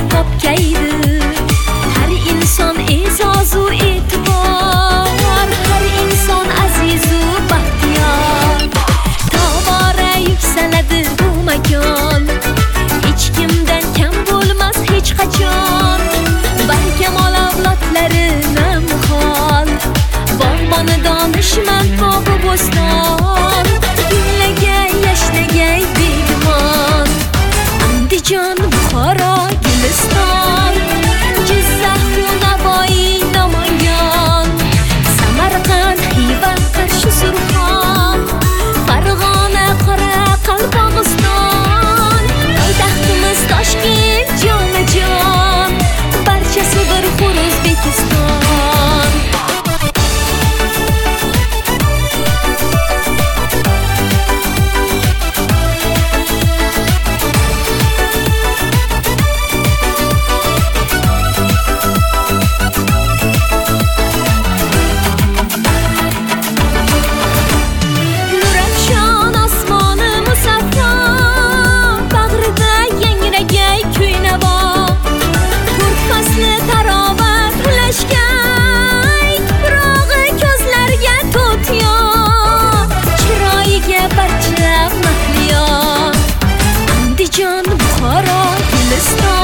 topgaydi. Har inson e'zozu e'tibor, har inson azizu baxtiyor. Tobora yuksaladi bu makon, hech kimdan kam bo'lmas hech qachon. Barkamol avlodlari namhol, bog'boni donishmand bog'i bo'ston. Gullagay, yashnagay begumon, Andijon, Buxoro, Guliston, Jizzax, Navoiy, Namangan, Samarqand, Xiva, Qarshi, Surxon, Farg'ona, Qoraqalpog'iston, poytaxtimiz Toshkent, jonajon, barchasi bir xur O'zbekiston. Nurafshon osmoni musaffo, bag'rida yangragay kuy-navo, to'rt fasli tarovat ulashgay, tuprog'i ko'zlarga to'tiyo, chiroyiga barcha mahliyo. Andijon, Buxoro, Guliston,